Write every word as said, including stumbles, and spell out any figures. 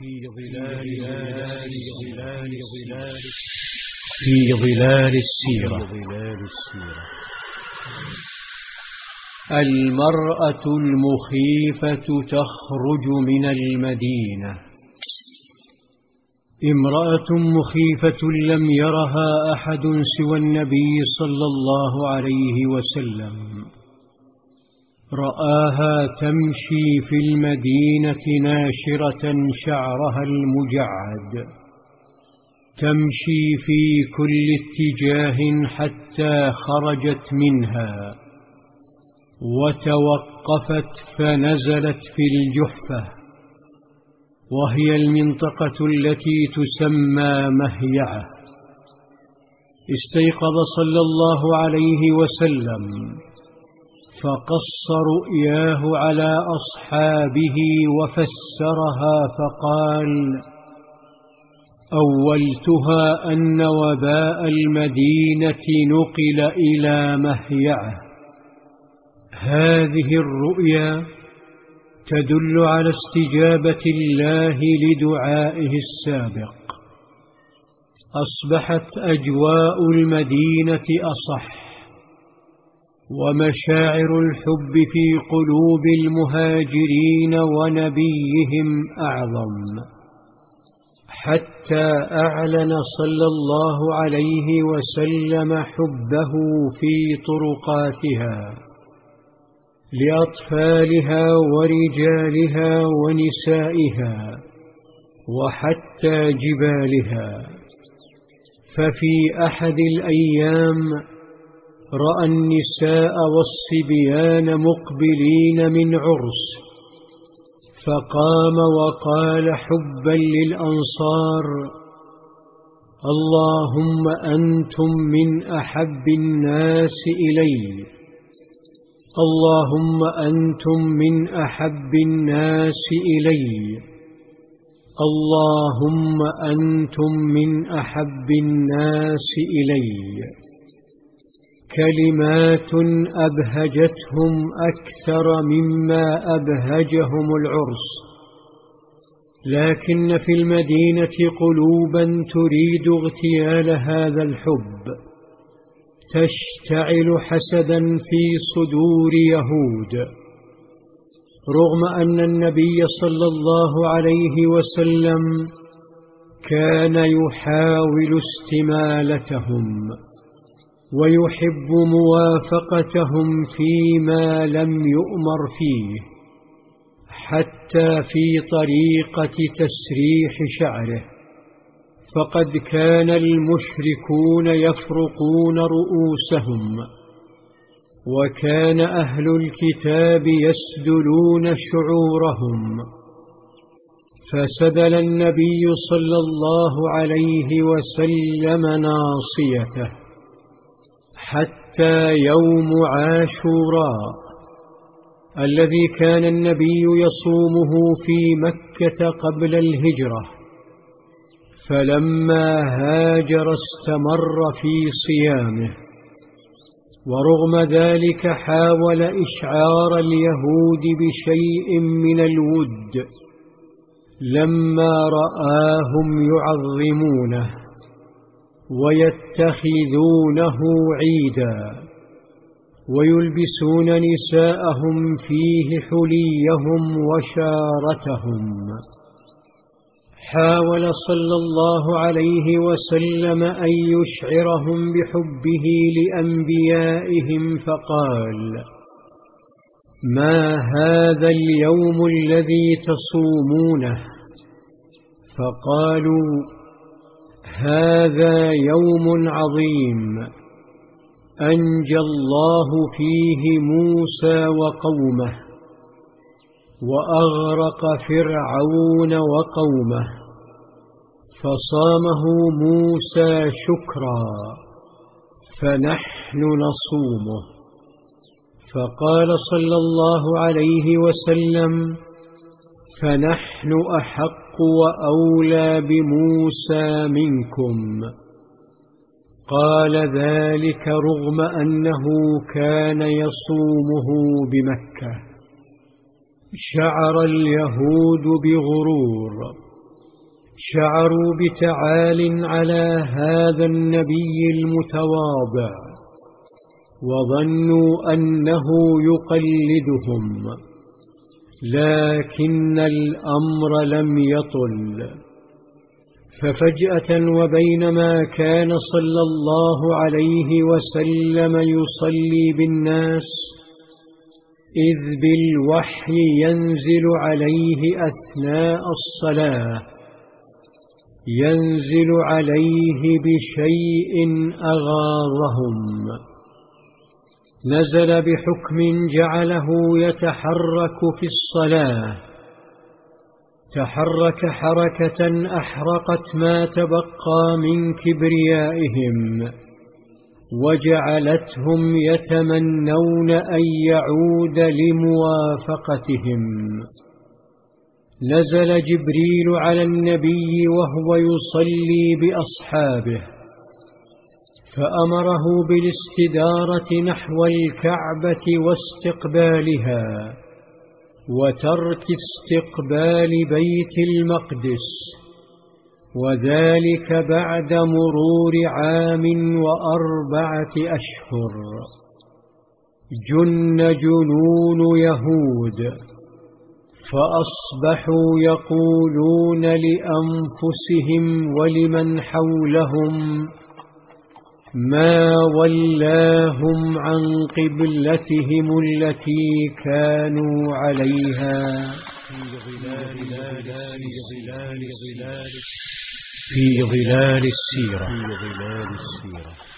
في ظلال ظلال ظلال ظلال في ظلال السيرة. المرأة المخيفة تخرج من المدينة. امرأة مخيفة لم يرها أحد سوى النبي صلى الله عليه وسلم، رآها تمشي في المدينة ناشرة شعرها المجعد، تمشي في كل اتجاه حتى خرجت منها وتوقفت فنزلت في الجحفة، وهي المنطقة التي تسمى مهيعة. استيقظ صلى الله عليه وسلم فقص رؤياه على أصحابه وفسرها فقال: أولتها أن وباء المدينة نقل إلى مهيعة. هذه الرؤيا تدل على استجابة الله لدعائه السابق. أصبحت أجواء المدينة أصح، ومشاعر الحب في قلوب المهاجرين ونبيهم أعظم، حتى أعلن صلى الله عليه وسلم حبه في طرقاتها لأطفالها ورجالها ونسائها وحتى جبالها. ففي أحد الأيام رأى النساء والصبيان مقبلين من عرس، فقام وقال حبا للأنصار: اللهم أنتم من أحب الناس إلي، اللهم أنتم من أحب الناس إلي، اللهم أنتم من أحب الناس إلي. كلمات أبهجتهم أكثر مما أبهجهم العرس، لكن في المدينة قلوبا تريد اغتيال هذا الحب، تشتعل حسدا في صدور يهود، رغم أن النبي صلى الله عليه وسلم كان يحاول استمالتهم ويحب موافقتهم فيما لم يؤمر فيه، حتى في طريقة تسريح شعره، فقد كان المشركون يفرقون رؤوسهم، وكان أهل الكتاب يسدلون شعورهم. فسدل النبي صلى الله عليه وسلم ناصيته حتى يوم عاشوراء الذي كان النبي يصومه في مكة قبل الهجرة، فلما هاجر استمر في صيامه، ورغم ذلك حاول إشعار اليهود بشيء من الود لما رآهم يعظمونه ويتخذونه عيدا ويلبسون نساءهم فيه حليهم وشارتهم. حاول صلى الله عليه وسلم أن يشعرهم بحبه لأنبيائهم فقال: ما هذا اليوم الذي تصومونه؟ فقالوا: هذا يوم عظيم أنجى الله فيه موسى وقومه وأغرق فرعون وقومه، فصامه موسى شكرا فنحن نصومه. فقال صلى الله عليه وسلم: فنحن أحق وأولى بموسى منكم. قال ذلك رغم أنه كان يصومه بمكة. شعر اليهود بغرور شعروا بتعال على هذا النبي المتواضع وظنوا أنه يقلدهم، لكن الأمر لم يطل. ففجأة وبينما كان صلى الله عليه وسلم يصلي بالناس إذ بالوحي ينزل عليه أثناء الصلاة، ينزل عليه بشيء أغاظهم. نزل بحكم جعله يتحرك في الصلاة، تحرك حركة أحرقت ما تبقى من كبريائهم وجعلتهم يتمنون أن يعود لموافقتهم. نزل جبريل على النبي وهو يصلي بأصحابه، فأمره بالاستدارة نحو الكعبة واستقبالها، وترك استقبال بيت المقدس، وذلك بعد مرور عام وأربعة أشهر. جن جنون يهود، فأصبحوا يقولون لأنفسهم ولمن حولهم: ما ولاهم عن قبلتهم التي كانوا عليها في ظلال السيرة.